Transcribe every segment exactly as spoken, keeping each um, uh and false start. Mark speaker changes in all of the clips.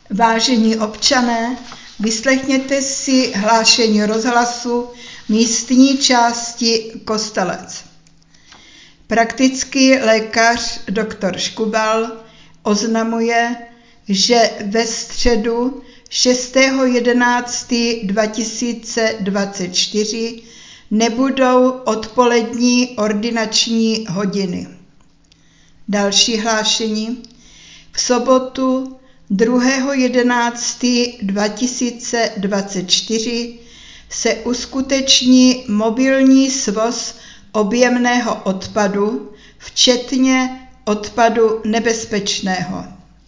Speaker 1: Vážení občané, vyslechněte si hlášení rozhlasu místní části Kostelec. Praktický lékař doktor Škubal oznamuje, že ve středu šestého jedenáctého dva tisíce dvacet čtyři nebudou odpolední ordinační hodiny. Další hlášení. V sobotu druhého jedenáctého dva tisíce dvacet čtyři se uskuteční mobilní svoz objemného odpadu, včetně odpadu nebezpečného.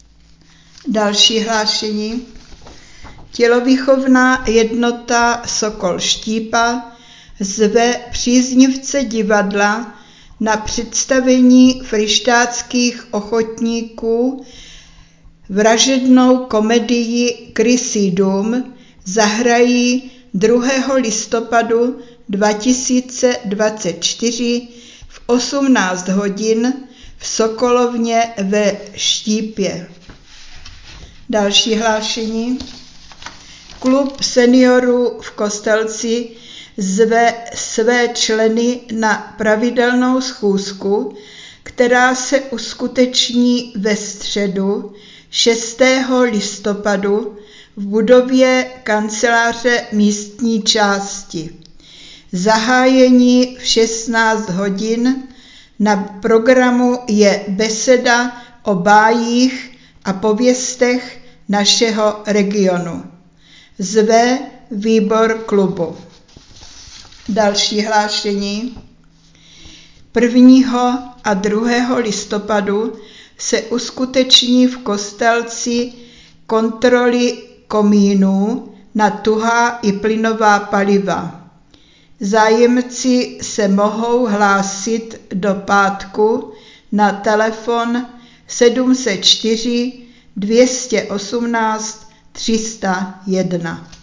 Speaker 1: Další hlášení. Tělovýchovná jednota Sokol Štípa zve příznivce divadla na představení fryštátských ochotníků vražednou komedii Krysí dům zahrají druhého listopadu dva tisíce dvacet čtyři v osmnáct hodin v Sokolovně ve Štípě. Další hlášení. Klub seniorů v Kostelci zve své členy na pravidelnou schůzku, která se uskuteční ve středu šestého listopadu v budově kanceláře místní části. Zahájení v šestnáct hodin. Na programu je beseda o bájích a pověstech našeho regionu. Zve výbor klubu. Další hlášení. prvního a druhého listopadu se uskuteční v Kostelci kontroly komínů na tuhá i plynová paliva. Zájemci se mohou hlásit do pátku na telefon sedm set čtyři dvě osmnáct tři sta jedna.